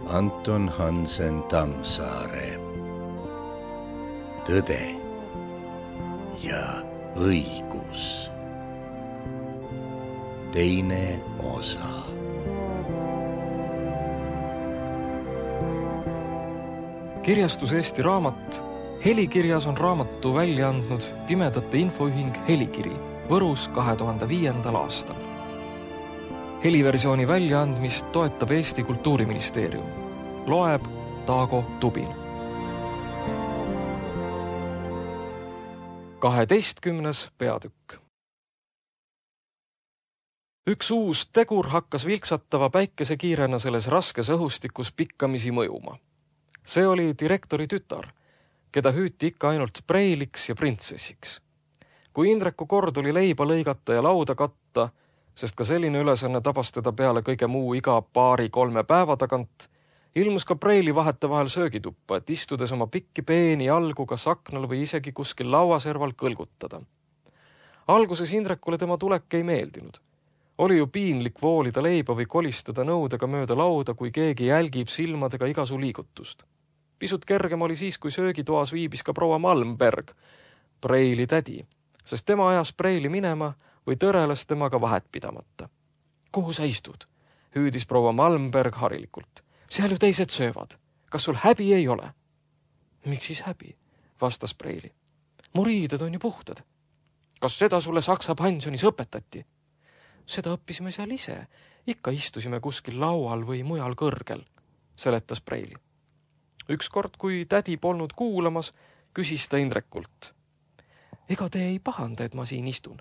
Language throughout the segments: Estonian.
Anton Hansen Tammsaare. Tõde ja õigus. Teine osa. Kirjastus Eesti Raamat. Helikirjas on raamatu välja andnud Pimedate Infoühing Helikiri Võrus 2005. aastal. Heliversiooni väljaandmist toetab Eesti Kultuuriministeerium. Loeb Taago Tubin. 12. peatükk. Üks uus tegur hakkas vilksatava päikesekiirena selles raskes õhustikus pikkamisi mõjuma. See oli direktori tütar, keda hüüti ikka ainult preiliks ja printsessiks. Kui Indreku kord oli leiba lõigata ja lauda katta, sest ka selline ülesanne tabas teda peale kõige muu iga 2-3 päeva tagant, ilmus ka preili vahetevahel söögituppa, et istudes oma pikki peeni jalgu kas aknal või isegi kuskil lauaserval kõlgutada. Alguses Indrekule tema tulek ei meeldinud. Oli ju piinlik voolida leiba või kolistada nõudega mööda lauda, kui keegi jälgib silmadega igasu liigutust. Pisut kergem oli siis, kui söögitoas viibis ka proua Malmberg, preili tädi, sest tema ajas preili minema või tõreles temaga vahet pidamata. Kuhu sa istud? Hüüdis proua Malmberg harilikult. Seal ju teised söövad. Kas sul häbi ei ole? Miks siis häbi? Vastas preili. Mu riided on ju puhtad. Kas seda sulle Saksa pensionis õpetati? Seda õppisime seal ise. Ikka istusime kuskil laual või mujal kõrgel, seletas preili. Ükskord, kui tädi polnud kuulamas, küsis ta Indrekult. Ega te ei pahanda, et ma siin istun?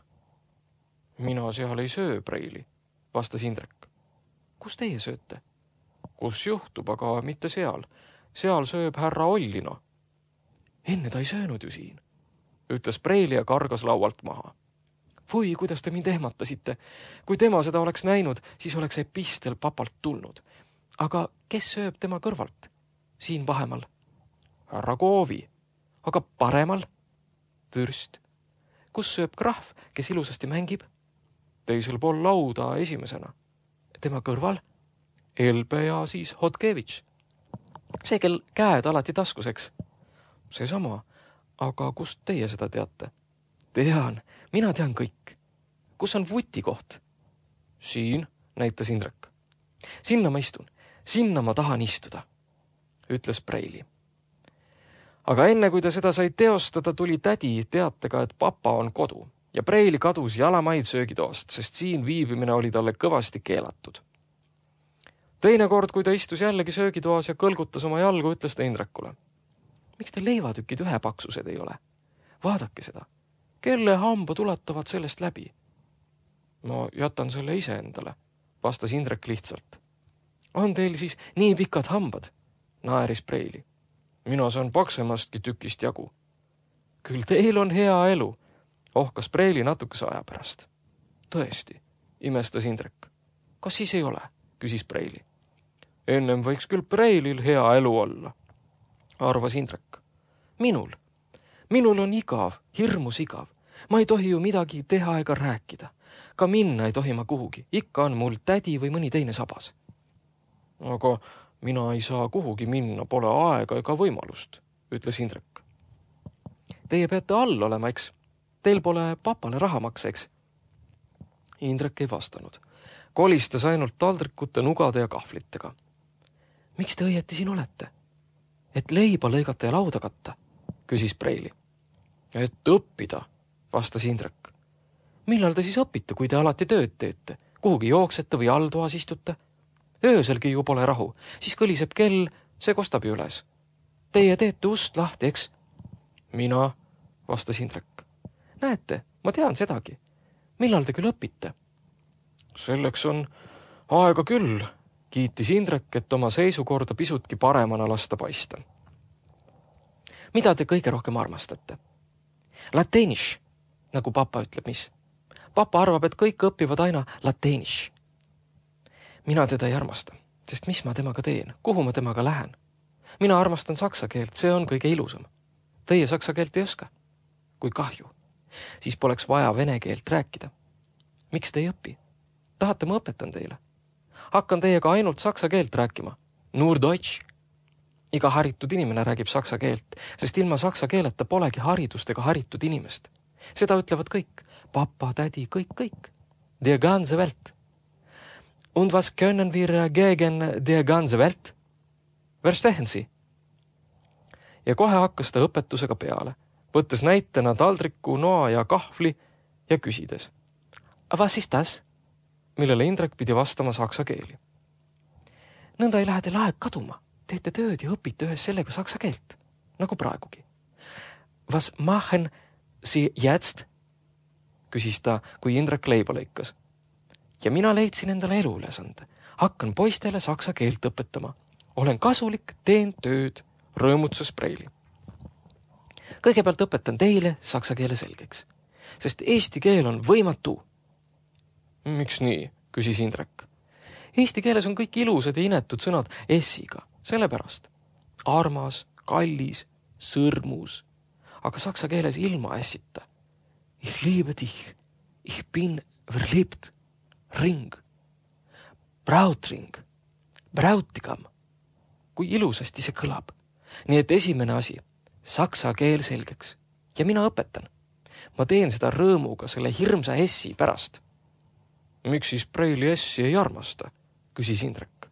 Mina seal ei söö, preili, vastas Indrek. Kus teie sööte? Kus juhtub, aga mitte seal. Seal sööb härra Ollino. Enne ta ei söönud ju siin, ütles preili ja kargas laualt maha. Või, kuidas te mind ehmatasite. Kui tema seda oleks näinud, siis oleks epistel papalt tulnud. Aga kes sööb tema kõrvalt? Siin vahemal. Härra Koovi. Aga paremal? Vürst. Kus sööb krahv, kes ilusasti mängib? Teisel pool lauda esimesena. Tema kõrval? Elbe ja siis Hotkevitš. See, kel käed alati taskuseks. Seesama. Aga kust teie seda teate? Tean. Mina tean kõik. Kus on vuti koht? Siin, näitas Indrek. Sinna ma istun. Sinna ma tahan istuda, ütles preili. Aga enne, kui ta seda sai teostada, tuli tädi teatega, et papa on kodu ja preili kadus jalamaid söögitoast, sest siin viibimine oli talle kõvasti keelatud. Teine kord, kui ta istus jällegi söögitoas ja kõlgutas oma jalgu, ütles ta Indrekule. Miks te leivatükid ühepaksused ei ole? Vaadake seda. Kelle hambad ulatavad sellest läbi? Ma jätan selle ise endale, vastas Indrek lihtsalt. On teil siis nii pikad hambad? Naeris preili. Mina saan paksemastki tükist jagu. Küll teil on hea elu, ohkas preili natukese aja pärast. Tõesti, imestas Indrek. Kas siis ei ole? Küsis preili. Ennem võiks küll preilil hea elu olla, arvas Indrek. Minul on igav, hirmus igav. Ma ei tohi ju midagi teha ega rääkida. Ka minna ei tohi ma kuhugi. Ikka on mul tädi või mõni teine sabas. Aga mina ei saa kuhugi minna, pole aega ega võimalust, ütles Indrek. Teie peate all olema, eks? Teil pole papale raha maksa, eks? Indrek ei vastanud. Kolistas ainult taldrikute, nugade ja kahvlitega. Miks te õieti siin olete? Et leiba lõigata ja lauda katta, küsis preili. Et õppida, vastas Indrek. Millal te siis õpite, kui te alati tööd teete? Kuhugi jooksete või alltoas istute? Ööselgi ju pole rahu, siis kõliseb kell, see kostab ju üles. Teie teete ust lahti, eks? Mina, vastas Indrek. Näete, ma tean sedagi. Millal te küll õpite? Selleks on aega küll, kiitis Indrek, et oma seisukorda pisutki paremana lasta paista. Mida te kõige rohkem armastate? Lateniš, nagu papa ütleb, mis? Papa arvab, et kõik õpivad aina lateniš. Mina teda ei armasta, sest mis ma temaga teen, kuhu ma temaga lähen? Mina armastan saksa keelt, see on kõige ilusam. Teie saksa keelt ei oska? Kui kahju. Siis poleks vaja vene keelt rääkida. Miks te ei õpi? Tahate, ma õpetan teile? Hakkan teiega ainult saksa keelt rääkima. Nur Deutsch. Iga haritud inimene räägib saksa keelt, sest ilma saksa keeleta polegi haridust ega haritud inimest. Seda ütlevad kõik. Papa, tädi, kõik. Die ganze Welt. Und was können wir gegen die ganze Welt? Verstehen Sie? Ja kohe hakkas ta õpetusega peale, võttes näitena taldriku, noa ja kahvli ja küsides. Was ist das? Millele Indrek pidi vastama saksa keeli. Nõnda ei lähe teil aeg kaduma. Teete tööd ja õpite ühes sellega saksa keelt, nagu praegugi. Was machen Sie jetzt? Küsis ta, kui Indrek leiba lõikas. Ja mina leidsin endale eluülesande. Hakkan poistele saksa keelt õpetama. Olen kasulik, teen tööd, rõõmutses Preili. Kõigepealt õpetan teile saksa keele selgeks, sest eesti keel on võimatu. Miks nii, küsis Indrek. Eesti keeles on kõik ilusad ja inetud sõnad S-iga, sellepärast. Armas, kallis, sõrmus, aga saksa keeles ilma S-ita. Ich liebe dich, ich bin verliebt, ring, brautring, brautigam. Kui ilusasti see kõlab. Nii et esimene asi, saksa keel selgeks. Ja mina õpetan. Ma teen seda rõõmuga selle hirmsa S-i pärast. Miks siis Preili S-i ei armasta? Küsis Indrek.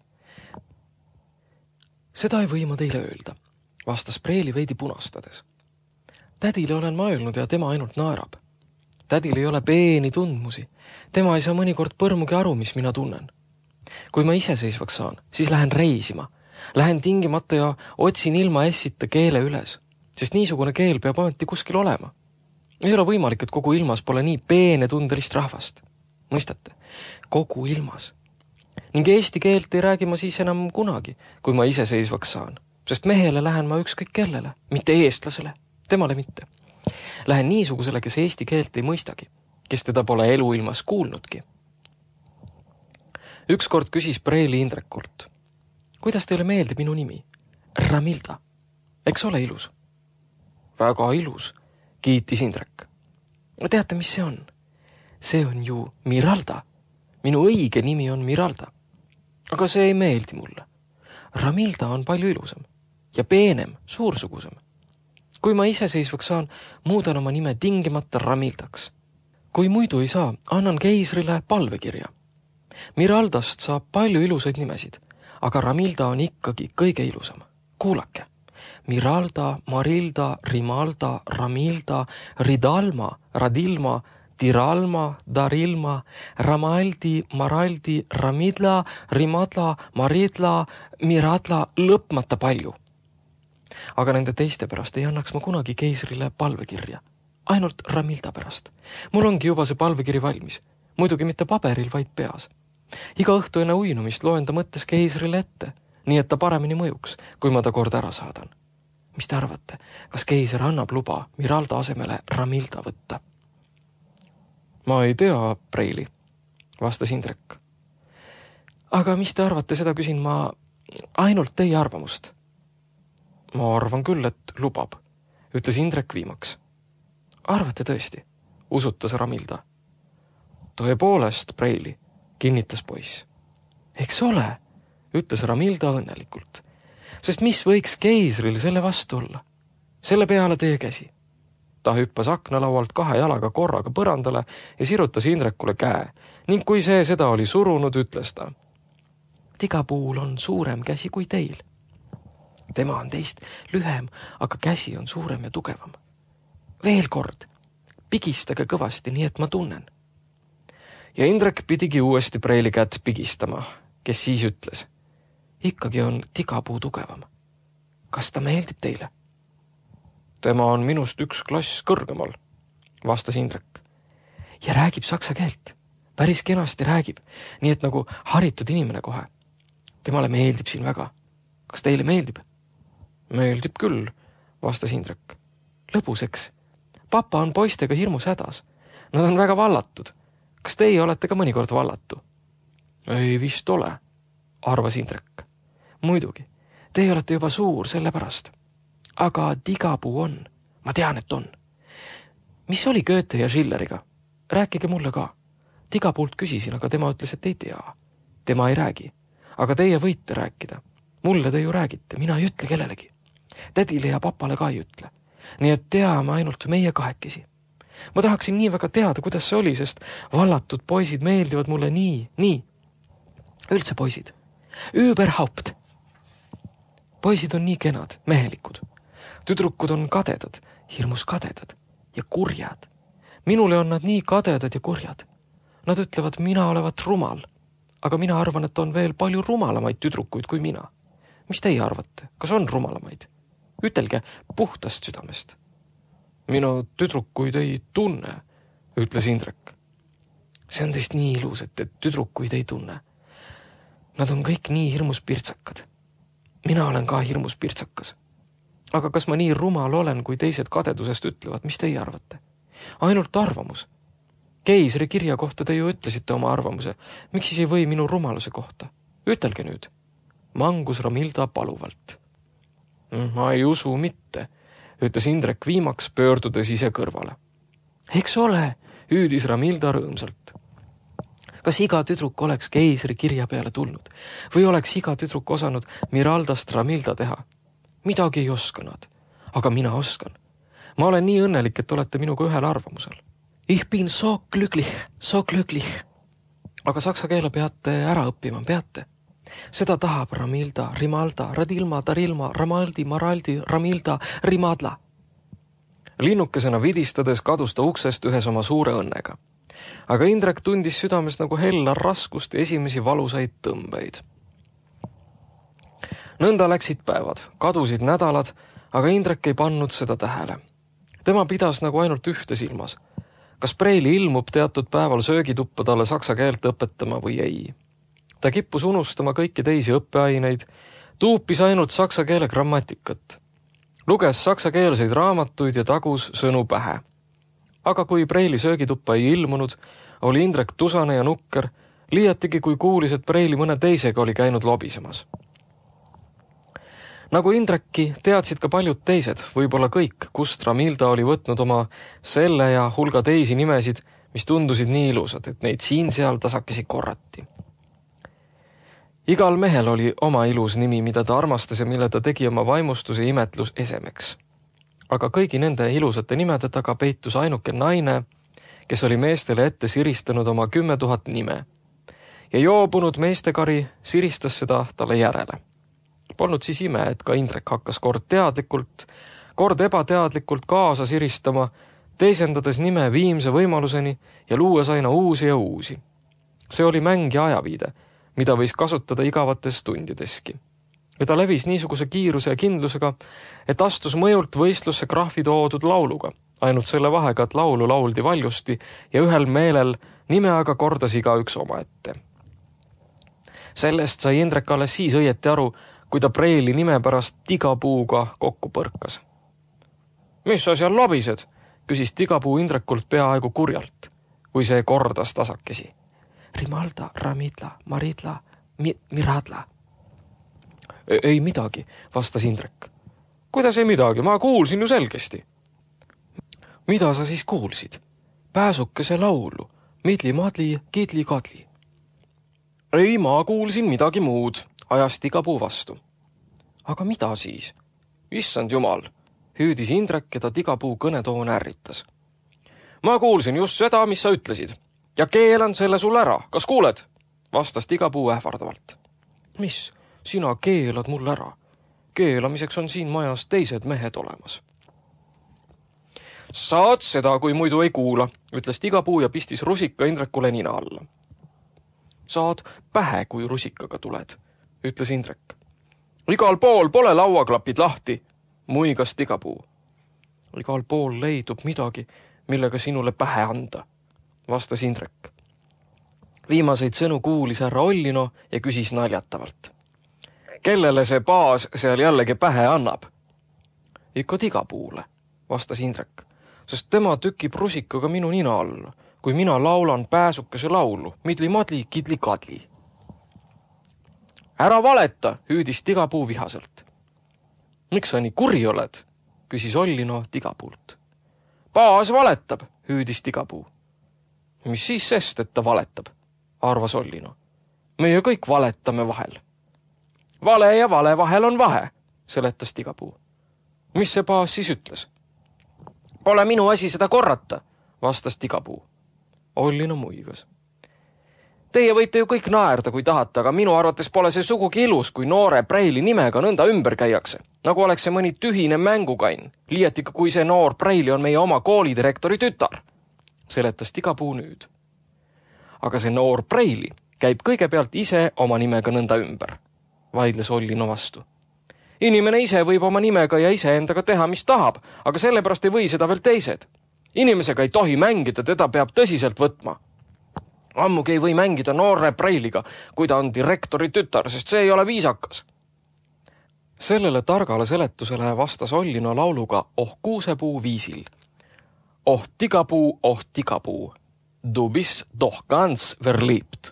Seda ei või ma teile öelda, vastas Preili veidi punastades. Tädile olen ma öelnud ja tema ainult naerab. Tädil ei ole peeni tundmusi. Tema ei saa mõnikord põrmugi aru, mis mina tunnen. Kui ma iseseisvaks saan, siis lähen reisima. Lähen tingimata ja otsin ilma S-ita keele üles, sest niisugune keel peab ameti kuskil olema. Ei ole võimalik, et kogu ilmas pole nii peenetundelist rahvast. Mõistate? Kogu ilmas. Ning eesti keelt ei räägi ma siis enam kunagi, kui ma iseseisvaks saan, sest mehele lähen ma ükskõik kellele, mitte eestlasele, temale mitte. Lähen niisugusele, kes eesti keelt ei mõistagi, kes teda pole eluilmas kuulnudki. Ükskord küsis Preili Indrekult. Kuidas teile meeldib minu nimi? Ramilda. Eks ole ilus? Väga ilus, kiitis Indrek. Teate, mis see on? See on ju Miralda. Minu õige nimi on Miralda. Aga see ei meeldi mulle. Ramilda on palju ilusam ja peenem, suursugusem. Kui ma iseseisvaks saan, muudan oma nime tingimata Ramildaks. Kui muidu ei saa, annan keisrile palvekirja. Miraldast saab palju ilusaid nimesid, aga Ramilda on ikkagi kõige ilusam. Kuulake. Miralda, Marilda, Rimalda, Ramilda, Ridalma, Radilma, Diralma, Darilma, Ramaldi, Maraldi, Ramidla, Rimadla, Maridla, Miradla, lõpmata palju. Aga nende teiste pärast ei annaks ma kunagi keisrile palvekirja. Ainult Ramilda pärast. Mul ongi juba see palvekiri valmis. Muidugi mitte paberil, vaid peas. Iga õhtu enne uinumist loen ta mõttes keisrile ette, nii et ta paremini mõjuks, kui ma ta kord ära saadan. Mis te arvate, kas keiser annab luba Miralda asemele Ramilda võtta? Ma ei tea, Preili, vastas Indrek. Aga mis te arvate, seda küsin ma ainult teie arvamust. Ma arvan küll, et lubab, ütles Indrek viimaks. Arvate tõesti, usutas Ramilda. Tõepoolest, Preili, kinnitas poiss. Eks ole, ütles Ramilda õnnelikult, sest mis võiks keisril selle vastu olla? Selle peale teie käsi. Ta hüppas aknalaualt 2 jalaga korraga põrandale ja sirutas Indrekule käe ning kui see seda oli surunud, ütles ta. Tigapuul on suurem käsi kui teil. Tema on teist lühem, aga käsi on suurem ja tugevam. Veel kord, pigistage kõvasti, nii et ma tunnen. Ja Indrek pidigi uuesti Preili kätt pigistama, kes siis ütles. Ikkagi on tigapuu tugevam. Kas ta meeldib teile? Tema on minust 1 klass kõrgemal, vastas Indrek. Ja räägib saksa keelt. Päris kenasti räägib, nii et nagu haritud inimene kohe. Temale meeldib siin väga. Kas teile meeldib? Meeldib küll, vastas Indrek. Lõbuseks. Papa on poistega hirmus hädas. Nad on väga vallatud. Kas teie olete ka mõnikord vallatu? Ei vist ole, arvas Indrek. Muidugi, teie olete juba suur selle pärast. Aga tigapuu on. Ma tean, et on. Mis oli Goethe ja Schilleriga? Rääkige mulle ka. Tigapuult küsisin, aga tema ütles, et ei tea. Tema ei räägi. Aga teie võite rääkida. Mulle te ju räägite, mina ei ütle kellelegi. Tädile ja papale ka ei ütle. Nii et teame ainult meie kahekesi. Ma tahaksin nii väga teada, kuidas see oli, sest vallatud poisid meeldivad mulle nii. Üldse poisid. Überhaupt. Poisid on nii kenad, mehelikud. Tüdrukud on kadedad, hirmus kadedad ja kurjad. Minule on nad nii kadedad ja kurjad. Nad ütlevad, mina olevat rumal, aga mina arvan, et on veel palju rumalamaid tüdrukuid kui mina. Mis teie arvate? Kas on rumalamaid? Ütelge puhtast südamest. Minu tüdrukuid ei tunne, ütles Indrek. See on teist nii ilus, et tüdrukuid ei tunne. Nad on kõik nii hirmus pirtsakad. Mina olen ka hirmus pirtsakas. Aga kas ma nii rumal olen, kui teised kadedusest ütlevad, mis teie arvate? Ainult arvamus. Keisri kirja kohta te ju ütlesite oma arvamuse. Miks siis ei või minu rumaluse kohta? Ütelge nüüd. Mangus Ramilda paluvalt. Ma ei usu mitte, ütles Indrek viimaks pöördudes ise kõrvale. Eks ole, hüüdis Ramilda rõõmsalt. Kas iga tüdruk oleks keisri kirja peale tulnud või oleks iga tüdruk osanud Miraldast Ramilda teha? Midagi ei oska nad, aga mina oskan. Ma olen nii õnnelik, et olete minuga ühel arvamusel. Ich bin so glücklich. Aga saksa keele peate ära õppima, peate. Seda tahab Ramilda, Rimalda, Radilma, Darilma, Ramaldi, Maraldi, Ramilda, Rimadla. Linnukesena vidistades kadus ta uksest ühes oma suure õnnega. Aga Indrek tundis südames nagu hella raskust ja esimesi valusaid tõmbeid. Nõnda läksid päevad, kadusid nädalad, aga Indrek ei pannud seda tähele. Tema pidas nagu ainult ühte silmas. Kas Preili ilmub teatud päeval söögituppa talle saksa keelt õpetama või ei? Ta kippus unustama kõiki teisi õppeaineid, tuupis ainult saksa keele grammatikat. Luges saksakeelseid raamatuid ja tagus sõnu pähe. Aga kui Preili söögituppa ei ilmunud, oli Indrek tusane ja nukker, liiatigi kui kuulis, et Preili mõne teisega oli käinud lobisemas. Nagu Indrekki teadsid ka paljud teised, võib-olla kõik, kust Ramilda oli võtnud oma selle ja hulga teisi nimesid, mis tundusid nii ilusad, et neid siin-seal tasakesi korrati. Igal mehel oli oma ilus nimi, mida ta armastas ja mille ta tegi oma vaimustuse imetlus esemeks. Aga kõigi nende ilusate nimede taga peitus ainuke naine, kes oli meestele ette siristanud oma 10 000 nime. Ja joobunud meestekari siristas seda talle järele. Polnud siis ime, et ka Indrek hakkas kord teadlikult, kord ebateadlikult kaasa siristama, teisendades nime viimse võimaluseni ja luues aina uusi ja uusi. See oli mäng ja ajaviide, mida võis kasutada igavates tundideski. Ja ta levis niisuguse kiiruse ja kindlusega, et astus mõjult võistlusse krahvi toodud lauluga, ainult selle vahega, et laulu lauldi valjusti ja ühel meelel nime aga kordas igaüks omaette. Sellest sai Indrek alles siis õieti aru, kui ta Preili nime pärast Tigapuuga kokku põrkas. Mis sa seal lobised? Küsis Tigapuu Indrekult peaaegu kurjalt, kui see kordas tasakesi. Rimalda, Ramidla, Maridla, Miradla. Ei midagi, vastas Indrek. Kuidas ei midagi? Ma kuulsin ju selgesti. Mida sa siis kuulsid? Pääsukese laulu, midli-madli, kidli-kadli. Ei, ma kuulsin midagi muud, ajas Tigapuu vastu. Aga mida siis? Issand jumal, hüüdis Indrek ja ta Tigapuu kõnetoon ärritas. Ma kuulsin just seda, mis sa ütlesid. Ja keelan selle sul ära, kas kuuled? Vastas Tigapuu ähvardavalt. Mis? Sina keelad mul ära. Keelamiseks on siin majas teised mehed olemas. Saad seda, kui muidu ei kuula, ütles Tigapuu ja pistis rusika Indrekule nina alla. Saad pähe, kui rusikaga tuled, ütles Indrek. Igal pool pole lauaklapid lahti, muigas Tigapuu. Igal pool leidub midagi, millega sinule pähe anda, vastas Indrek. Viimaseid sõnu kuulis härra Ollino ja küsis naljatavalt. Kellele see baas seal jällegi pähe annab? Ikka Tigapuule, vastas Indrek, sest tema tükib rusikaga minu nina alla, kui mina laulan pääsukese laulu, midli-madli, kidli-kadli. Ära valeta, hüüdis Tigapuu vihaselt. Miks sa nii kuri oled? Küsis Ollino Tigapuult. Baas valetab, hüüdis Tigapuu. Mis siis sest, et ta valetab, arvas Ollino. Meie kõik valetame vahel. Vale ja vale vahel on vahe, seletas Tigapuu. Mis see baas siis ütles? Pole minu asi seda korrata, vastas Tigapuu. Ollino muigas. Teie võite ju kõik naerda, kui tahate, aga minu arvates pole see sugugi ilus, kui noore Preili nimega nõnda ümber käiakse, nagu oleks see mõni tühine mängukain, liiati kui see noor Preili on meie oma koolidirektori tütar, seletas Tigapuu nüüd. Aga see noor Preili käib kõigepealt ise oma nimega nõnda ümber, vaidles Ollino vastu. Inimene ise võib oma nimega ja iseendaga teha, mis tahab, aga sellepärast ei või seda veel teised. Inimesega ei tohi mängida, teda peab tõsiselt võtma. Ammugi ei või mängida noore Preiliga, kui ta on direktori tütar, sest see ei ole viisakas. Sellele targale seletusele vastas Ollino lauluga Oh kuusepuu viisil. Oh Tigapuu, du bist doch ganz verliebt.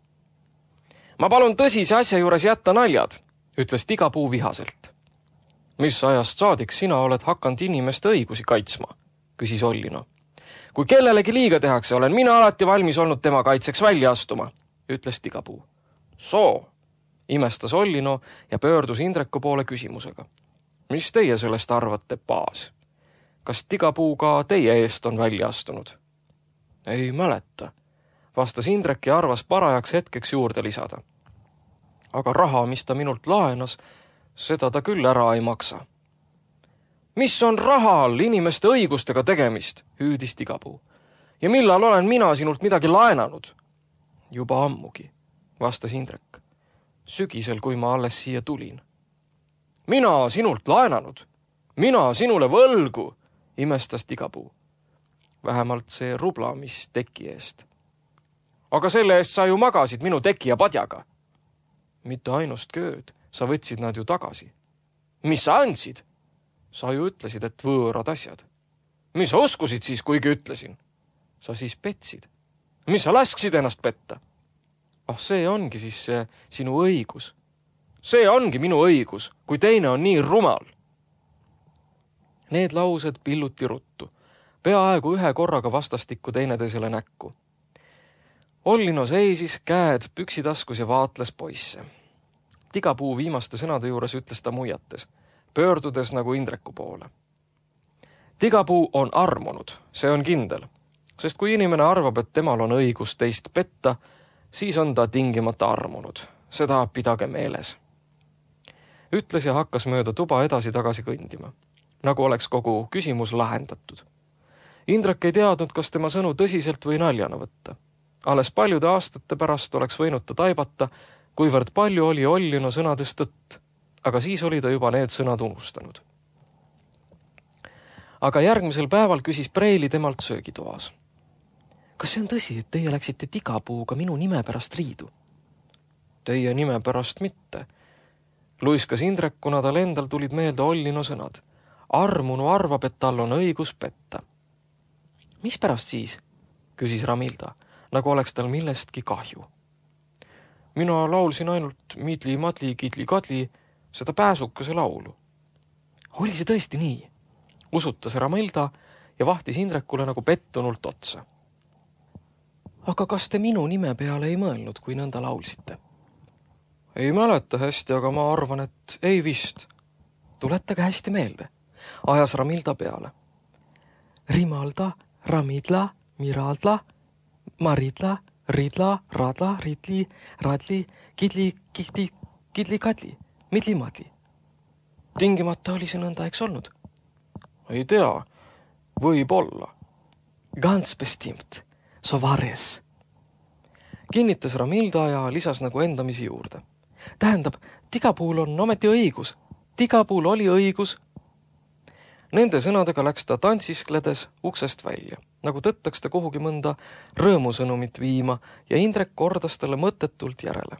Ma palun tõsise asja juures jätta naljad, ütles Tigapuu vihaselt. Mis ajast saadik sina oled hakanud inimeste õigusi kaitsma, küsis Ollino. Kui kellelegi liiga tehakse, olen mina alati valmis olnud tema kaitseks välja astuma, ütles Tigapuu. Soo, imestas Ollino ja pöördus Indreku poole küsimusega. Mis teie sellest arvate, baas? Kas Tigapuu ka teie eest on välja astunud? Ei mäleta, vastas Indrek ja arvas parajaks hetkeks juurde lisada. Aga raha, mis ta minult laenas, seda ta küll ära ei maksa. Mis on rahal inimeste õigustega tegemist, hüüdis Tigapuu. Ja millal olen mina sinult midagi laenanud? Juba ammugi, vastas Indrek. Sügisel, kui ma alles siia tulin. Mina sinult laenanud? Mina sinule võlgu, imestas Tigapuu. Vähemalt see rubla, mis teki eest. Aga selle eest sa ju magasid minu teki ja padjaga. Mitte ainust kööd, sa võtsid nad ju tagasi. Mis sa andsid? Sa ju ütlesid, et võõrad asjad. Mis sa uskusid siis, kuigi ütlesin? Sa siis petsid. Mis sa lasksid ennast petta? See ongi siis see sinu õigus. See ongi minu õigus, kui teine on nii rumal. Need laused pilluti ruttu, peaaegu ühe korraga vastastikku teineteisele näkku. Ollino seisis, käed püksitaskus ja vaatles poisse. Tigapuu viimaste sõnade juures ütles ta muiates, pöördudes nagu Indreku poole. Tigapuu on armunud, see on kindel, sest kui inimene arvab, et temal on õigus teist petta, siis on ta tingimata armunud. Seda pidage meeles. Ütles ja hakkas mööda tuba edasi-tagasi kõndima, nagu oleks kogu küsimus lahendatud. Indrek ei teadnud, kas tema sõnu tõsiselt või naljana võtta. Alles paljude aastate pärast oleks võinud ta taibata, kuivõrd palju oli Ollino sõnades tõtt, aga siis oli ta juba need sõnad unustanud. Aga järgmisel päeval küsis Preili temalt söögitoas. Kas see on tõsi, et teie läksite Tigapuuga minu nime pärast riidu? Teie nime pärast mitte. Luiskas Indrek, kuna tal endal tulid meelde Ollino sõnad. Armunu arvab, et tal on õigus petta. Mis pärast siis? Küsis Ramilda, nagu oleks tal millestki kahju. Mina laulsin ainult midli, madli, kidli, kadli, seda pääsukese laulu. Oli see tõesti nii? Usutas Ramilda ja vahtis Indrekule nagu pettunult otsa. Aga kas te minu nime peale ei mõelnud, kui nõnda laulsite? Ei mäleta hästi, aga ma arvan, et ei vist. Tuletage hästi meelde, ajas Ramilda peale. Rimalda, Ramidla, Miradla, Maridla, Ridla, Radla, Ridli, Radli, Kidli, Kihti, Kidli, Kadli, Midli, Madli. Tingimata oli see nõnda, eks olnud? Ei tea, võib olla. Ganz bestimmt, so vares. Kinnitas Ramilda ja lisas nagu endamisi juurde. Tähendab, Tigapuul on ometi õigus. Tigapuul oli õigus. Nende sõnadega läks ta tantsiskledes uksest välja, nagu tõttaks ta kuhugi mõnda rõõmusõnumit viima ja Indrek kordas talle mõttetult järele.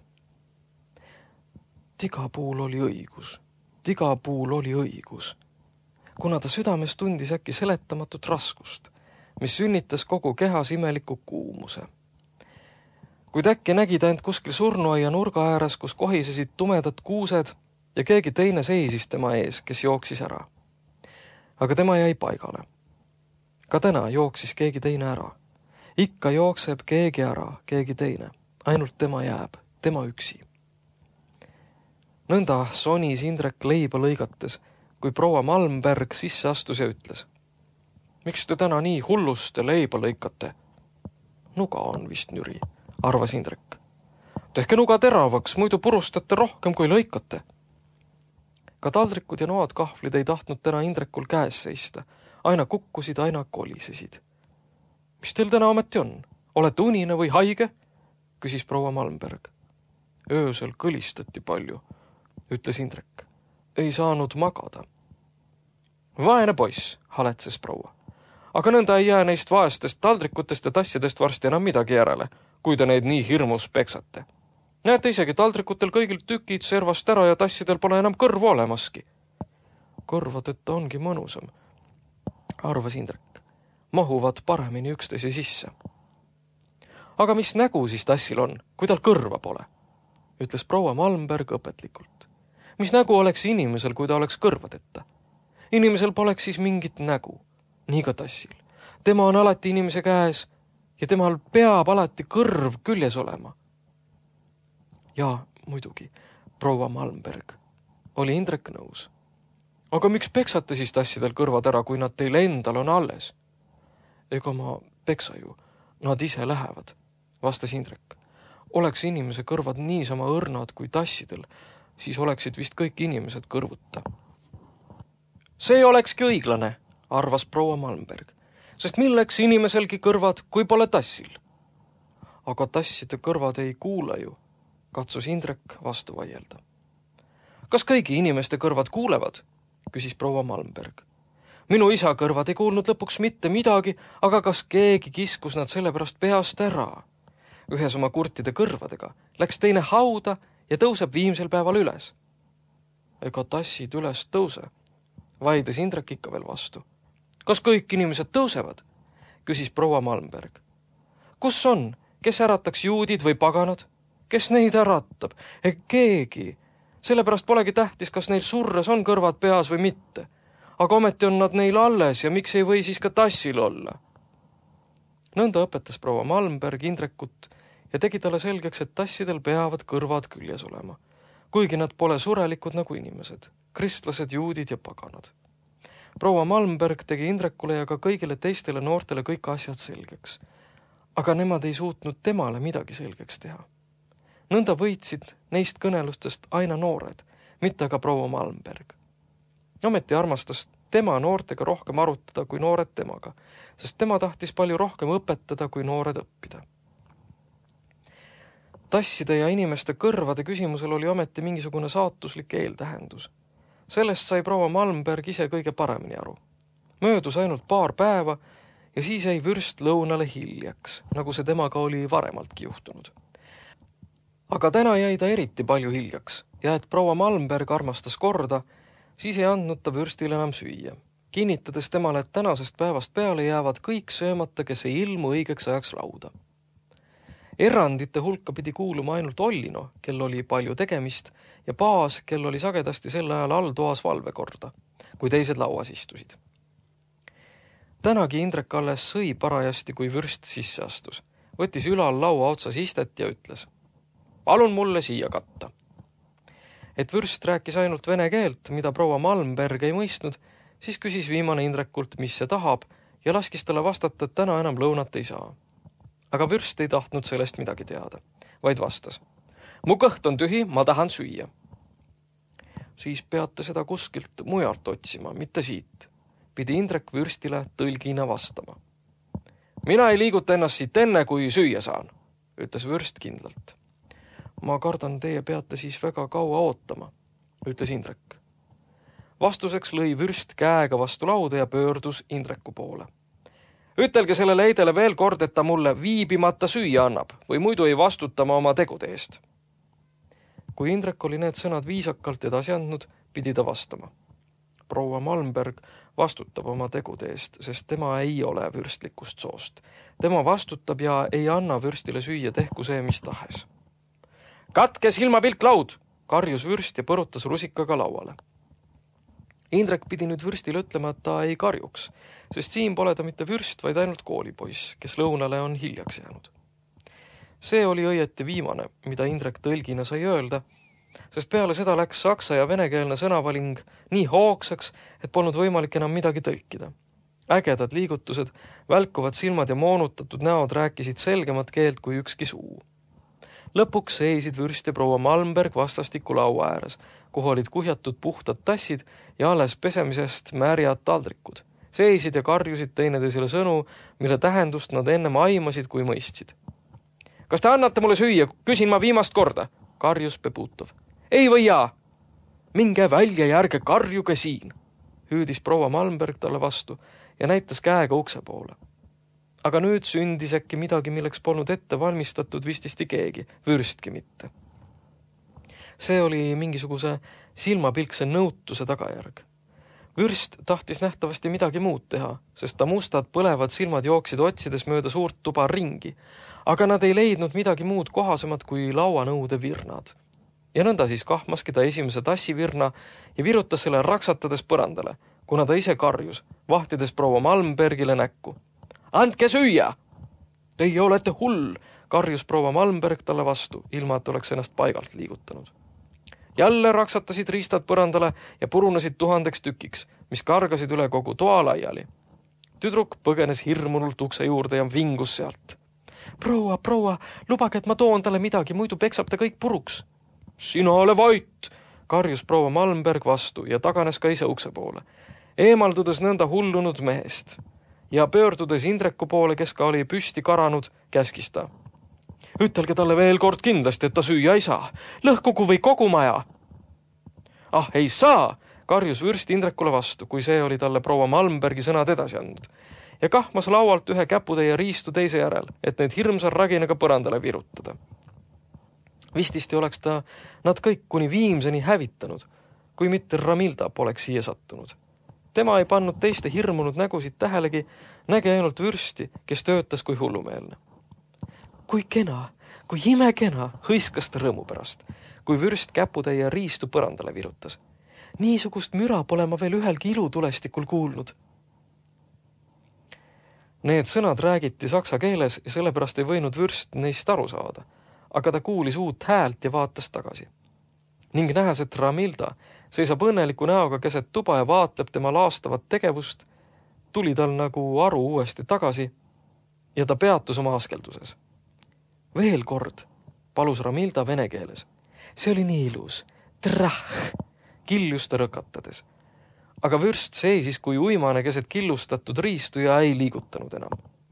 Tigapuul oli õigus. Tigapuul oli õigus. Kuna ta südames tundis äkki seletamatut raskust, mis sünnitas kogu kehas imeliku kuumuse. Kuid äkki nägi ta end kuskil surnuaia nurga ääres, kus kohisesid tumedad kuused ja keegi teine seisis tema ees, kes jooksis ära. Aga tema jäi paigale. Ka täna jooksis keegi teine ära. Ikka jookseb keegi ära, keegi teine. Ainult tema jääb, tema üksi. nõnda sonis Indrek leiba lõigates, kui proua Malmberg sisse astus ja ütles: miks te täna nii hullust leiba lõikate? Nuga on vist nüri, arvas Indrek. Tehke nuga teravaks, muidu purustate rohkem kui lõikate. Ka taldrikud ja noad kahvlid ei tahtnud täna Indrekul käes seista. Aina kukkusid, aina kolisesid. Mis teil täna ometi on? Olete unine või haige? Küsis proua Malmberg. Öösel kõlistati palju, ütles Indrek. Ei saanud magada. Vaene poiss, haletses proua. Aga nõnda ei jää neist vaestest taldrikutest ja tassidest varsti enam midagi järele, kui te neid nii hirmus peksate. Näete, isegi taldrikutel kõigil tükid servast ära ja tassidel pole enam kõrvu olemaski. Kõrvadeta ongi mõnusam, arvas Indrek. Mahuvad paremini üksteise sisse. Aga mis nägu siis tassil on, kui tal kõrva pole? Ütles proua Malmberg õpetlikult. Mis nägu oleks inimesel, kui ta oleks kõrvadeta? Inimesel poleks siis mingit nägu, nii ka tassil. Tema on alati inimese käes ja temal peab alati kõrv küljes olema. Jaa, muidugi, proua Malmberg, oli Indrek nõus. Aga miks peksate siis tassidel kõrvad ära, kui nad teile endal on alles? Ega ma peksa ju, nad ise lähevad, vastas Indrek. Oleks inimese kõrvad niisama õrnad kui tassidel, siis oleksid vist kõik inimesed kõrvuta. See olekski õiglane, arvas proua Malmberg, sest milleks inimeselgi kõrvad, kui pole tassil? Aga tasside kõrvad ei kuule ju, katsus Indrek vastu vaielda. Kas kõigi inimeste kõrvad kuulevad? Küsis proua Malmberg. Minu isa kõrvad ei kuulnud lõpuks mitte midagi, aga kas keegi kiskus nad sellepärast peast ära? Ühes oma kurtide kõrvadega läks teine hauda ja tõuseb viimsel päeval üles. Ega tassid üles tõuse, vaides Indrek ikka veel vastu. Kas kõik inimesed tõusevad? Küsis proua Malmberg. Kus on, kes ärataks juudid või paganad? Kes neid äratab? Keegi. Sellepärast polegi tähtis, kas neil surres on kõrvad peas või mitte. Aga ometi on nad neil alles ja miks ei või siis ka tassil olla? Nõnda õpetas proua Malmberg Indrekut ja tegi talle selgeks, et tassidel peavad kõrvad küljes olema, kuigi nad pole surelikud nagu inimesed, kristlased, juudid ja paganad. Proua Malmberg tegi Indrekule ja ka kõigile teistele noortele kõik asjad selgeks, aga nemad ei suutnud temale midagi selgeks teha. Nõnda võitsid neist kõnelustest aina noored, mitte aga proua Malmberg. Ometi armastas tema noortega rohkem arutada kui noored temaga, sest tema tahtis palju rohkem õpetada kui noored õppida. Tasside ja inimeste kõrvade küsimusel oli ometi mingisugune saatuslik eeltähendus. Sellest sai proua Malmberg ise kõige paremini aru. Möödus ainult paar päeva ja siis jäi vürst lõunale hiljaks, nagu see temaga oli varemaltki juhtunud. Aga täna jäi ta eriti palju hiljaks ja et proua Malmberg armastas korda, siis ei andnud ta vürstil enam süüa, kinnitades temale, et tänasest päevast peale jäävad kõik söömata, kes ei ilmu õigeks ajaks lauda. Erandite hulka pidi kuuluma ainult Ollino, kel oli palju tegemist, ja Paas, kel oli sagedasti sel ajal all toas valvekorda, kui teised lauas istusid. Tänagi Indrek alles sõi parajasti, kui vürst sisse astus. Võttis ülal laua otsas istet ja ütles: palun mulle siia katta. Et vürst rääkis ainult vene keelt, mida proua Malmberg ei mõistnud, siis küsis viimane Indrekult, mis see tahab, ja laskis talle vastata, et täna enam lõunat ei saa. Aga vürst ei tahtnud sellest midagi teada, vaid vastas: mu kõht on tühi, ma tahan süüa. Siis peate seda kuskilt mujalt otsima, mitte siit, pidi Indrek vürstile tõlgina vastama. Mina ei liiguta ennast siit enne, kui süüa saan, ütles vürst kindlalt. Ma kardan, teie peate siis väga kaua ootama, ütles Indrek. Vastuseks lõi vürst käega vastu lauda ja pöördus Indreku poole. Ütelge sellele eidele veel kord, et ta mulle viibimata süüa annab või muidu ei vastuta ma oma tegude eest. Kui Indrek oli need sõnad viisakalt edasi andnud, pidi ta vastama. Proua Malmberg vastutab oma tegude eest, sest tema ei ole vürstlikust soost. Tema vastutab ja ei anna vürstile süüa, tehku see mis tahes. Katke silmapilk laud, karjus vürst ja põrutas rusikaga lauale. Indrek pidi nüüd vürstile ütlema, et ta ei karjuks, sest siin pole ta mitte vürst, vaid ainult koolipoiss, kes lõunale on hiljaks jäänud. See oli õieti viimane, mida Indrek tõlgina sai öelda, sest peale seda läks saksa ja venekeelne sõnavaling nii hoogsaks, et polnud võimalik enam midagi tõlkida. Ägedad liigutused, välkuvad silmad ja moonutatud näod rääkisid selgemat keelt kui ükski suu. Lõpuks seisid Vürst ja proua Malmberg vastastikku laua ääres, kuhu olid kuhjatud puhtad tassid ja alles pesemisest märjad taldrikud. Seisid ja karjusid teineteisele sõnu, mille tähendust nad ennem aimasid kui mõistsid. Kas te annate mulle süüa? Küsin ma viimast korda, karjus Peputov. Ei või jaa. Minge välja ja ärge karjuge siin, hüüdis proua Malmberg talle vastu ja näitas käega ukse poole. Aga nüüd sündis äkki midagi, milleks polnud ette valmistatud vististi keegi, Vürstki mitte. See oli mingisuguse silmapilkse nõutuse tagajärg. Vürst tahtis nähtavasti midagi muud teha, sest ta mustad põlevad silmad jooksid otsides mööda suurt tuba ringi, aga nad ei leidnud midagi muud kohasemat kui lauanõude virnad. Ja nõnda siis kahmaski ta esimese tassivirna ja virutas selle raksatades põrandale, kuna ta ise karjus, vahtides proua Malmbergile näkku. Andke süüa! Teie olete hull, karjus proua Malmberg talle vastu, ilma et oleks ennast paigalt liigutanud. Jälle raksatasid riistad põrandale ja purunesid 1000 tükiks, mis kargasid üle kogu toa laiali. Tüdruk põgenes hirmunult ukse juurde ja vingus sealt. Proua, lubage, et ma toon talle midagi, muidu peksab ta kõik puruks. Sina ole vait, karjus proua Malmberg vastu ja taganes ka ise ukse poole, eemaldudes nõnda hullunud mehest ja pöördudes Indreku poole, kes ka oli püsti karanud, käskis ta. Ütelge talle veel kord kindlasti, et ta süüa ei saa. Lõhkugu või kogu maja. Ah, ei saa, karjus Vürst Indrekule vastu, kui see oli talle proua Malmbergi sõnad edasi andnud. Ja kahmas laualt ühe käputäie riistu teise järel, et need hirmsa raginaga põrandale virutada. Vististi oleks ta nad kõik kuni viimseni hävitanud, kui mitte Ramilda poleks siia sattunud. Tema ei pannud teiste hirmunud nägusid tähelegi, näge ainult Vürsti, kes töötas kui hullumeelne. Kui kena, kui imekena, hõiskas ta rõõmu pärast, kui Vürst käputäie riistu põrandale virutas. Niisugust müra pole ma veel ühelgi ilutulestikul kuulnud. Need sõnad räägiti saksa keeles ja sellepärast ei võinud Vürst neist aru saada, aga ta kuulis uut häält ja vaatas tagasi. Ning nähes, et Ramilda seisab õnneliku näoga keset tuba ja vaatleb tema laastavat tegevust, tuli tal nagu aru uuesti tagasi ja ta peatus oma askelduses. Veel kord, palus Ramilda vene keeles. See oli nii ilus. Trah! Kiljus ta rõkatades. Aga Vürst seisis kui uimane keset killustatud riistu ja ei liigutanud enam.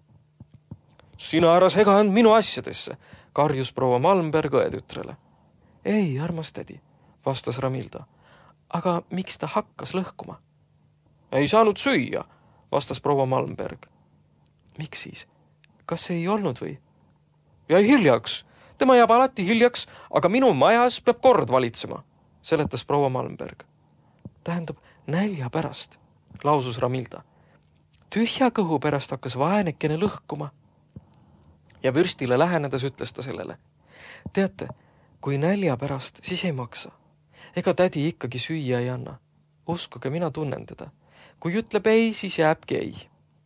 Sina ära sega end minu asjadesse, karjus proua Malmberg õetütrele. Ei, armas tädi, vastas Ramilda. Aga miks ta hakkas lõhkuma? Ei saanud süüa, vastas proua Malmberg. Miks siis? Kas ei olnud või? Jäi hiljaks. Tema jääb alati hiljaks, aga minu majas peab kord valitsema, seletas proua Malmberg. Tähendab, nälja pärast, lausus Ramilda. Tühja kõhu pärast hakkas vaenekene lõhkuma. Ja Vürstile lähenedes ütles ta sellele. Teate, kui nälja pärast, siis ei maksa. Ega tädi ikkagi süüa ei anna. Uskuge, mina tunnen teda. Kui ütleb ei, siis jääbki ei.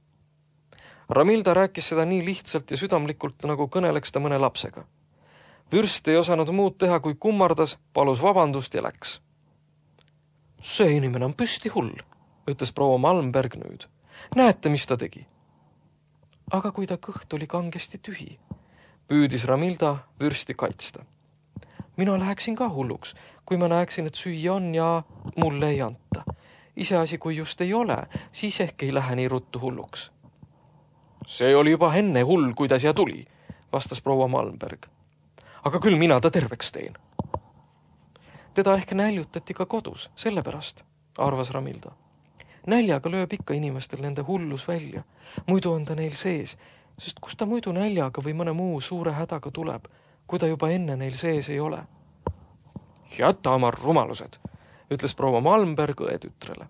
Ramilda rääkis seda nii lihtsalt ja südamlikult, nagu kõneleks ta mõne lapsega. Vürst ei osanud muud teha, kui kummardas, palus vabandust ja läks. See inimene on püsti hull, ütles proua Malmberg nüüd. Näete, mis ta tegi? Aga kui ta kõht oli kangesti tühi, püüdis Ramilda Vürsti kaitsta. Mina läheksin ka hulluks, kui ma näeksin, et süüa on ja mulle ei anta. Iseasi, kui just ei ole, siis ehk ei lähe nii ruttu hulluks. See oli juba enne hull, kui ta siia tuli, vastas proua Malmberg. Aga küll mina ta terveks teen. Teda ehk näljutati ka kodus, sellepärast, arvas Ramilda. Näljaga lööb ikka inimestel nende hullus välja. Muidu on ta neil sees, sest kus ta muidu näljaga või mõne muu suure hädaga tuleb, kui ta juba enne neil sees ei ole. Jäta oma rumalused, ütles proua Malmberg õetütrele.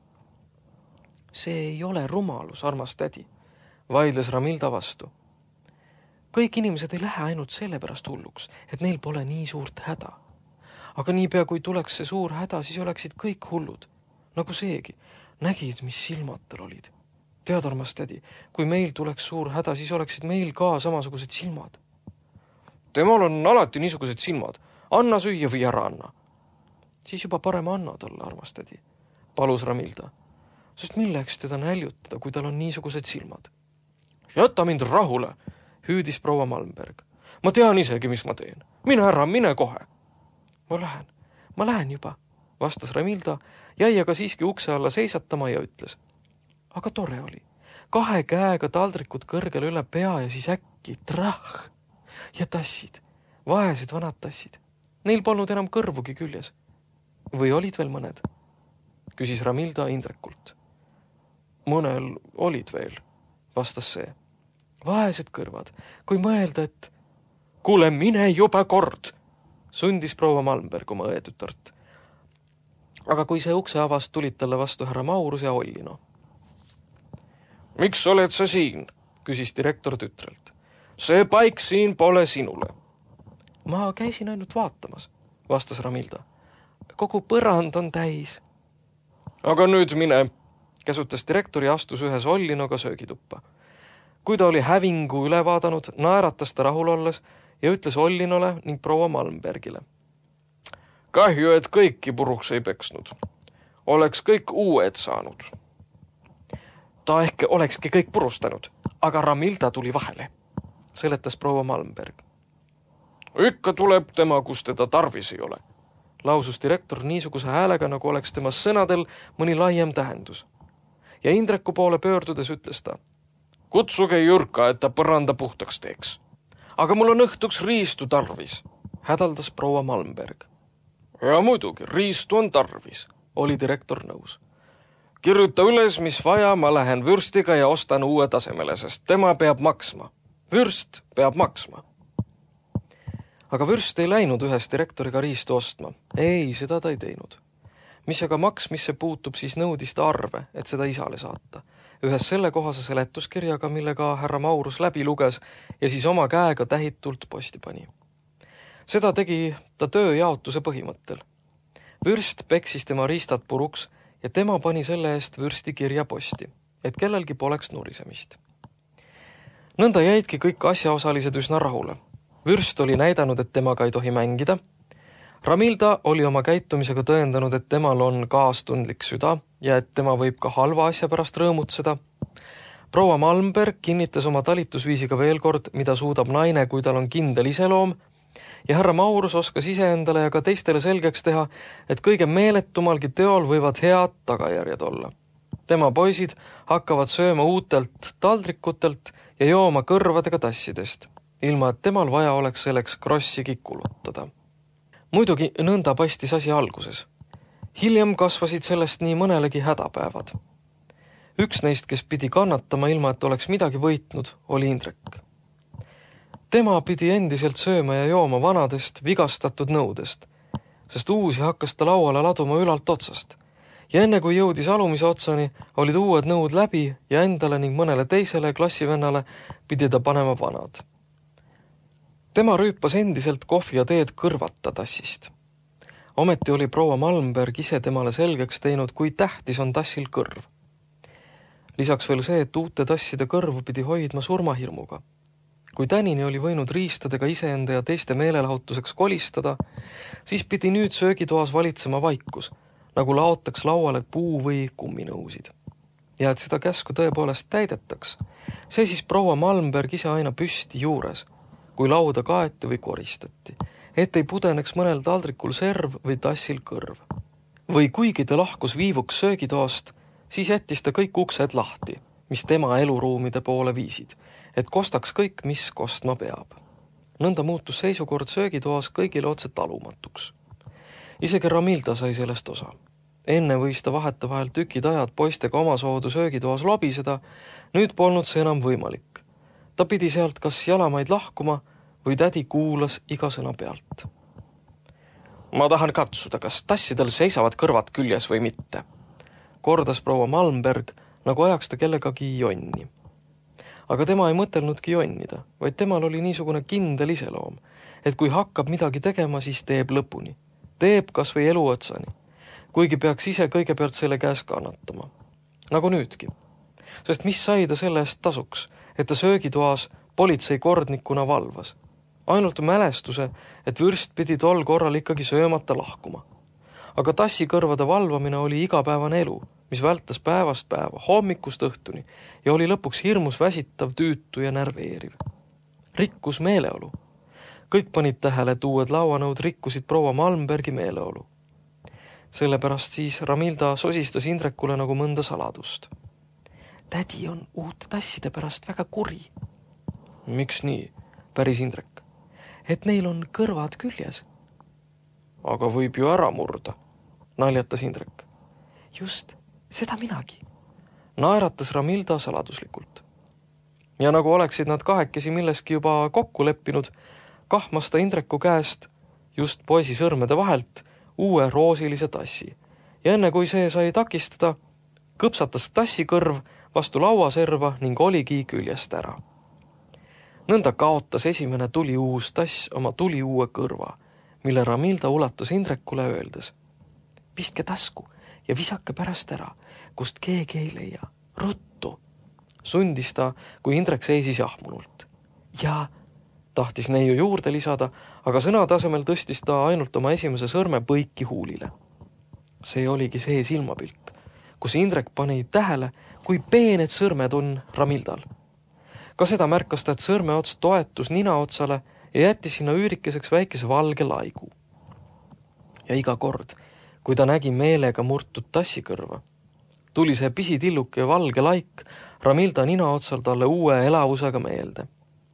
See ei ole rumalus, armas tädi, vaidles Ramilda vastu. Kõik inimesed ei lähe ainult selle pärast hulluks, et neil pole nii suurt häda. Aga niipea, kui tuleks see suur häda, siis oleksid kõik hullud. Nagu seegi, nägid, mis silmad tal olid. Tead, armas tädi, kui meil tuleks suur häda, siis oleksid meil ka samasugused silmad. Temal on alati niisugused silmad. Anna süüa või ära anna, Siis juba parem anna talle, armastadi, palus Ramilda, sest milleks teda näljutada, kui tal on niisugused silmad. Jäta mind rahule, hüüdis proua Malmberg. Ma tean isegi, mis ma teen. Mine ära, mine kohe. Ma lähen juba, vastas Ramilda, jäi aga siiski ukse alla seisatama ja ütles. Aga tore oli. 2 käega taldrikud kõrgele üle pea ja siis äkki trah ja tassid, vaesed vanad tassid. Neil polnud enam kõrvugi küljes. Või olid veel mõned? Küsis Ramilda Indrekult. Mõnel olid veel, vastas see. Vaesed kõrvad, kui mõelda, et... Kuule, mine juba kord, sundis proua Malmberg oma õetütart. Aga kui see ukse avas, tulid talle vastu härra Maurus ja Ollino. Miks oled sa siin? Küsis direktor tütrelt. See paik siin pole sinule. Ma käisin ainult vaatamas, vastas Ramilda. Kogu põrand on täis. Aga nüüd mine, käsutas direktor ja astus ühes Ollinoga söögituppa. Kui ta oli hävingu üle vaadanud, naeratas ta rahul olles ja ütles Ollinole ning proua Malmbergile. Kahju, et kõiki puruks ei peksnud. Oleks kõik uued saanud. Ta ehk olekski kõik purustanud, aga Ramilda tuli vahele, seletas proua Malmberg. Ikka tuleb tema, kus teda tarvis ei ole, lausus direktor niisuguse häälega, nagu oleks tema sõnadel mõni laiem tähendus. Ja Indreku poole pöördudes ütles ta. Kutsuge Jürka, et ta põranda puhtaks teeks. Aga mul on õhtuks riistu tarvis, hädaldas proua Malmberg. Ja muidugi, riistu on tarvis, oli direktor nõus. Kirjuta üles, mis vaja, ma lähen vürstiga ja ostan uue tasemele, sest tema peab maksma. Vürst peab maksma. Aga vürst ei läinud ühes direktoriga riistu ostma. Ei, seda ta ei teinud. Mis aga maksmisse puutub, siis nõudis ta arve, et seda isale saata. Ühes selle kohase seletuskirjaga, millega härra Maurus läbi luges ja siis oma käega tähitult posti pani. Seda tegi ta tööjaotuse põhimõttel. Vürst peksis tema riistad puruks ja tema pani selle eest vürsti kirja posti, et kellelgi poleks nurisemist. Nõnda jäidki kõik asjaosalised üsna rahule. Vürst oli näidanud, et temaga ei tohi mängida. Ramilda oli oma käitumisega tõendanud, et temal on kaastundlik süda ja et tema võib ka halva asja pärast rõõmutseda. Proua Malmberg kinnitas oma talitusviisiga veel kord, mida suudab naine, kui tal on kindel iseloom, ja härra Maurus oskas iseendale ja ka teistele selgeks teha, et kõige meeletumalgi teol võivad head tagajärjed olla. Tema poisid hakkavad sööma uutelt taldrikutelt ja jooma kõrvadega tassidest, ilma et temal vaja oleks selleks krossigi kulutada. Muidugi nõnda paistis asi alguses. Hiljem kasvasid sellest nii mõnelegi hädapäevad. Üks neist, kes pidi kannatama ilma, et oleks midagi võitnud, oli Indrek. Tema pidi endiselt sööma ja jooma vanadest, vigastatud nõudest, sest uusi hakkas ta lauale laduma ülalt otsast. Ja enne kui jõudis alumise otsani, olid uued nõud läbi ja endale ning mõnele teisele klassivennale pidi ta panema vanad. Tema rüüpas endiselt kohvi ja teed kõrvata tassist. Ometi oli proua Malmberg ise temale selgeks teinud, kui tähtis on tassil kõrv. Lisaks veel see, et uute tasside kõrvu pidi hoidma surmahirmuga. Kui tänini oli võinud riistadega iseenda ja teiste meelelahutuseks kolistada, siis pidi nüüd söögitoas valitsema vaikus, nagu laotaks lauale puu- või kumminõusid. Ja et seda käsku tõepoolest täidetaks, see siis proua Malmberg ise aina püsti juures, kui lauda kaeti või koristati, et ei pudeneks mõnel taldrikul serv või tassil kõrv. Või kuigi ta lahkus viivuks söögitoast, siis jättis ta kõik uksed lahti, mis tema eluruumide poole viisid, et kostaks kõik, mis kostma peab. Nõnda muutus seisukord söögitoas kõigile otse talumatuks. Isegi Ramilda sai sellest osa. Enne võis ta vahetevahel tükid ajad poistega omasoodu söögitoas lobiseda, nüüd polnud see enam võimalik. Ta pidi sealt kas jalamaid lahkuma või tädi kuulas iga sõna pealt. Ma tahan katsuda, kas tassidel seisavad kõrvad küljes või mitte, kordas proua Malmberg, nagu ajaks ta kellegagi jonni. Aga tema ei mõtelnudki jonnida, vaid temal oli niisugune kindel iseloom, et kui hakkab midagi tegema, siis teeb lõpuni. Teeb kas või elu otsani, kuigi peaks ise kõigepealt selle käes kannatama. Nagu nüüdki. Sest mis sai ta selle eest tasuks, et ta söögitoas politseikordnikuna valvas. Ainult mälestuse, et vürst pidi tol korral ikkagi söömata lahkuma. Aga tassikõrvade valvamine oli igapäevane elu, mis vältas päevast päeva, hommikust õhtuni ja oli lõpuks hirmus väsitav, tüütu ja närveeriv. Rikkus meeleolu. Kõik panid tähele, et uued lauanõud rikkusid proua Malmbergi meeleolu. Sellepärast siis Ramilda sosistas Indrekule nagu mõnda saladust. Tädi on uute tasside pärast väga kuri. Miks nii? Päris Indrek. Et neil on kõrvad küljes. Aga võib ju ära murda, naljatas Indrek. Just, seda minagi. Naeratas Ramilda saladuslikult. Ja nagu oleksid nad kahekesi milleski juba kokku leppinud, kahmas ta Indreku käest just poisi sõrmede vahelt uue roosilise tassi. Ja enne kui see sai takistada, kõpsatas tassikõrv vastu lauaserva ning oligi küljest ära. Nõnda kaotas esimene tuli uus tass oma tuli uue kõrva, mille Ramilda ulatas Indrekule öeldes. Pistke tasku ja visake pärast ära, kust keegi ei leia. Ruttu! Sundis ta, kui Indrek seisis jahmunult. Ja tahtis neiu juurde lisada, aga sõnade asemel tõstis ta ainult oma esimese sõrme põiki huulile. See oligi see silmapilk, kus Indrek pani tähele, kui peened sõrmed on Ramildal. Ka seda märkas ta, et sõrme ots toetus nina otsale ja jättis sinna üürikeseks väikese valge laigu. Ja iga kord, kui ta nägi meelega murtud tassikõrva, tuli see pisitilluke ja valge laik Ramilda nina otsal talle uue elavusega meelde.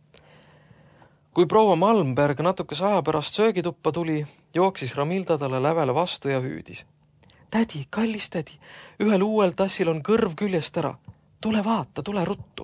Kui proua Malmberg natukese aja pärast söögituppa tuli, jooksis Ramilda talle lävele vastu ja hüüdis. Tädi, kallis tädi, ühel uuel tassil on kõrv küljest ära. Tule vaata, tule ruttu.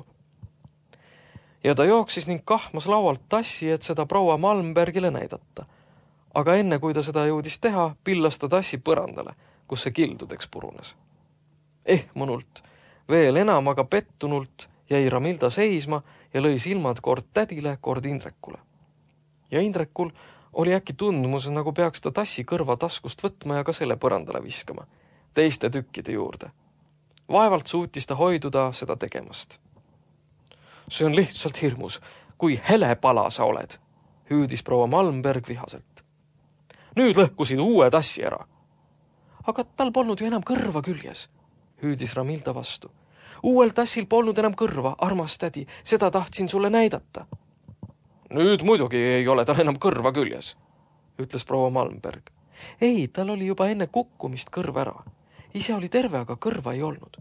Ja ta jooksis ning kahmas laualt tassi, et seda proua Malmbergile näidata. Aga enne, kui ta seda jõudis teha, pillas ta tassi põrandale, kus see kildudeks purunes. Ehmunult, veel enam aga pettunult jäi Ramilda seisma ja lõi silmad kord tädile, kord Indrekule. Ja Indrekul oli äkki tundmus, nagu peaks ta tassi kõrva taskust võtma ja ka selle põrandale viskama, teiste tükkide juurde. Vaevalt suutis ta hoiduda seda tegemast. See on lihtsalt hirmus, kui helepala sa oled, hüüdis proua Malmberg vihaselt. Nüüd lõhkusid uue tassi ära. Aga tal polnud ju enam kõrva küljes, hüüdis Ramilda vastu. Uuel tassil polnud enam kõrva, armas tädi, seda tahtsin sulle näidata. Nüüd muidugi ei ole tal enam kõrva küljes, ütles proua Malmberg. Ei, tal oli juba enne kukkumist kõrv ära. Ise oli terve, aga kõrva ei olnud.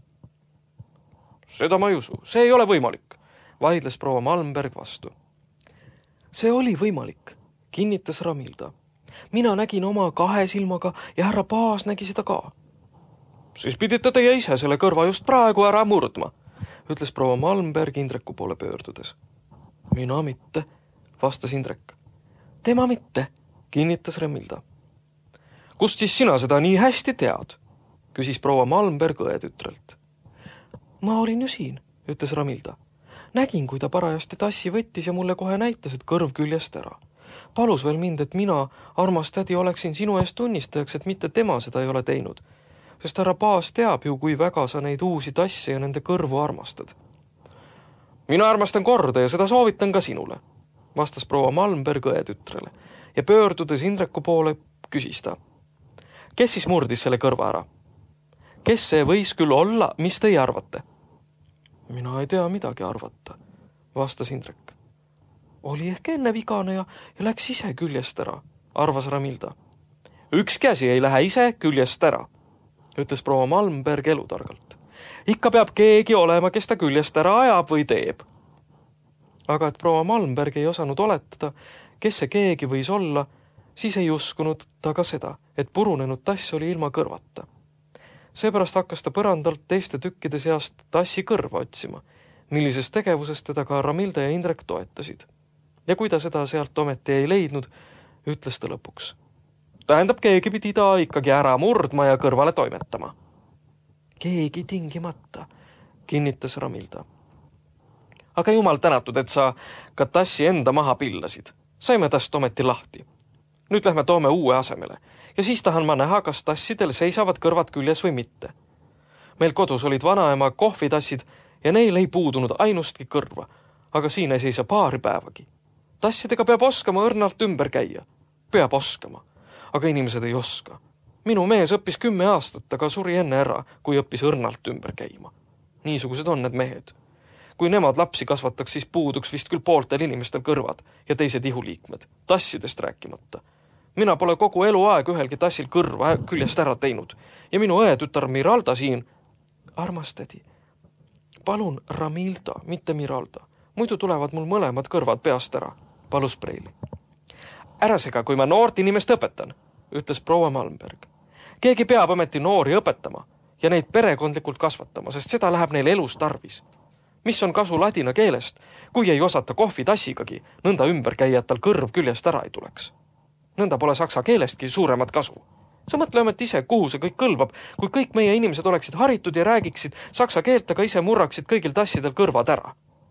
Seda ma ei usu, see ei ole võimalik, vaidles proua Malmberg vastu. See oli võimalik, kinnitas Ramilda. Mina nägin oma 2 silmaga ja härra Paas nägi seda ka. Siis pidite teie ise selle kõrva just praegu ära murdma, ütles proua Malmberg Indreku poole pöördudes. Mina mitte, vastas Indrek. Tema mitte, kinnitas Ramilda. Kust siis sina seda nii hästi tead, küsis proua Malmberg õetütrelt. Ma olin ju siin, ütles Ramilda. Nägin, kui ta parajasti tassi võttis ja mulle kohe näitas, et kõrv küljest ära. Palus veel mind, et mina, armas tädi, oleksin sinu eest tunnistajaks, et mitte tema seda ei ole teinud. Sest härra Paas teab ju, kui väga sa neid uusi tasse ja nende kõrvu armastad. Mina armastan korda ja seda soovitan ka sinule, vastas proua Malmberg õetütrele ja pöördudes Indreku poole küsis ta. Kes siis murdis selle kõrva ära? Kes see võis küll olla, mis teie arvate? Mina ei tea midagi arvata, vastas Indrek. Oli ehk enne vigane ja läks ise küljest ära, arvas Ramilda. Ükski asi ei lähe ise küljest ära, ütles proua Malmberg elutargalt. Ikka peab keegi olema, kes ta küljest ära ajab või teeb. Aga et proua Malmberg ei osanud oletada, kes see keegi võis olla, siis ei uskunud ta ka seda, et purunenud tass oli ilma kõrvata. Seepärast hakkas ta põrandalt teiste tükkide seast tassi kõrva otsima, millises tegevuses teda ka Ramilda ja Indrek toetasid. Ja kui ta seda sealt ometi ei leidnud, ütles ta lõpuks. Tähendab, keegi pidi ta ikkagi ära murdma ja kõrvale toimetama. Keegi tingimata, kinnitas Ramilda. Aga jumal tänatud, et sa ka tassi enda maha pillasid. Saime tast ometi lahti. Nüüd lähme toome uue asemele ja siis tahan ma näha, kas tassidel seisavad kõrvad küljes või mitte. Meil kodus olid vanaema kohvitassid ja neil ei puudunud ainustki kõrva, aga siin ei seisa paari päevagi. Tassidega peab oskama õrnalt ümber käia. Peab oskama, aga inimesed ei oska. Minu mees õppis 10 aastat, aga suri enne ära, kui õppis õrnalt ümber käima. Niisugused on need mehed. Kui nemad lapsi kasvataks, siis puuduks vist küll pooltel inimestel kõrvad ja teised ihuliikmed, tassidest rääkimata. Mina pole kogu eluaeg ühelgi tassil kõrva küljest ära teinud ja minu õetütar Miralda siin. Armas tädi, palun Ramilda, mitte Miralda. Muidu tulevad mul mõlemad kõrvad peast ära, palus Preili. Ära sega, kui ma noort inimest õpetan, ütles proua Malmberg. Keegi peab ometi noori õpetama ja neid perekondlikult kasvatama, sest seda läheb neil elus tarvis. Mis on kasu ladina keelest, kui ei osata kohvitassigagi, nõnda ümber käia, et tal kõrv küljest ära ei tuleks. Nõnda pole saksa keelestki suuremat kasu. Sa mõtle ometi ise, kuhu see kõik kõlbab, kui kõik meie inimesed oleksid haritud ja räägiksid saksa keelt, aga ise murraksid kõigil tassidel kõrvad ära.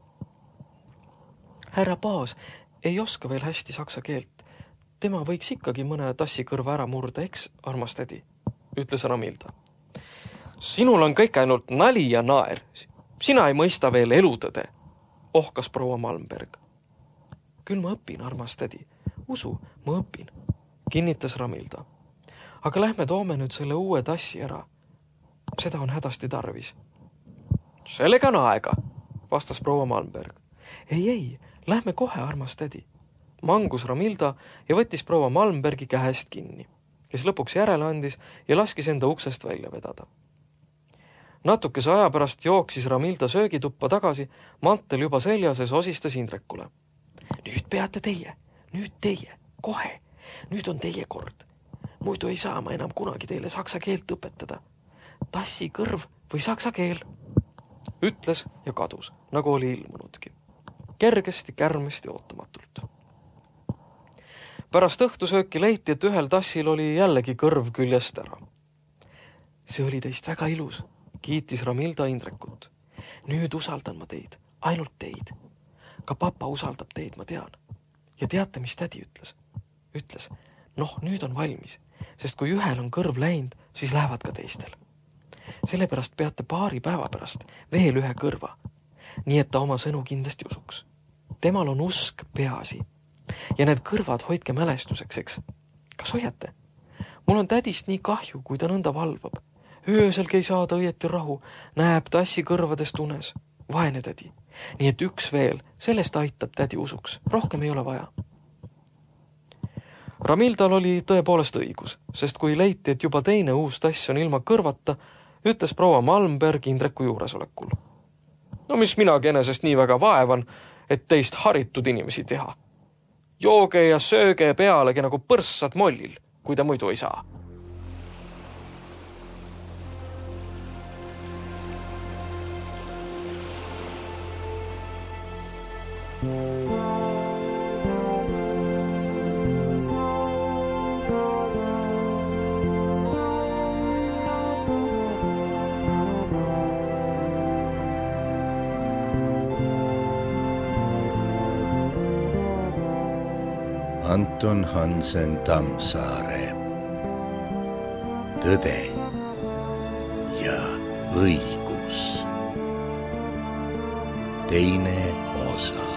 Härra Paas ei oska veel hästi saksa keelt. Tema võiks ikkagi mõne tassi kõrva ära murda, eks, armas tädi, ütles Ramilda. Sinul on kõik ainult nali ja naer. Sina ei mõista veel elutõde, ohkas proua Malmberg. Küll ma õpin, armas tädi. Usu, ma õpin, kinnitas Ramilda. Aga lähme toome nüüd selle uue tassi ära. Seda on hädasti tarvis. Sellega on aega, vastas proua Malmberg. Ei, lähme kohe, armas tädi. Mangus Ramilda ja võttis proua Malmbergi käest kinni, kes lõpuks järele andis ja laskis enda uksest välja vedada. Natukese aja pärast jooksis Ramilda söögituppa tagasi, mantel juba seljas ja osistas Indrekule. Nüüd peate teie, kohe, nüüd on teie kord. Muidu ei saa ma enam kunagi teile saksa keelt õpetada. Tassi kõrv või saksa keel, ütles ja kadus, nagu oli ilmunudki. Kergesti, kärmesti ootamatult. Pärast õhtusööki leiti, et ühel tassil oli jällegi kõrv küljest ära. See oli teist väga ilus, kiitis Ramilda Indrekut. Nüüd usaldan ma teid, ainult teid. Ka papa usaldab teid, ma tean. Ja teate, mis tädi ütles? Ütles, nüüd on valmis, sest kui ühel on kõrv läinud, siis lähevad ka teistel. Sellepärast peate paari päeva pärast veel ühe kõrva, nii et ta oma sõnu kindlasti usuks. Temal on usk peaasi. Ja need kõrvad hoidke mälestuseks, eks? Kas hoiate? Mul on tädist nii kahju, kui ta nõnda valvab. Ööselgi ei saada õieti rahu, näeb tassi kõrvadest unes. Vaene tädi. Nii et üks veel, sellest aitab tädi usuks. Rohkem ei ole vaja. Ramildal oli tõepoolest õigus, sest kui leiti, et juba teine uus tass on ilma kõrvata, ütles proua Malmberg Indreku juuresolekul. No mis minagi enesest nii väga vaevan, et teist haritud inimesi teha. Jooge ja sööge pealegi nagu põrssad mollil, kui ta muidu ei saa. Anton Hansen Tammsaare. Tõde ja õigus. Teine osa.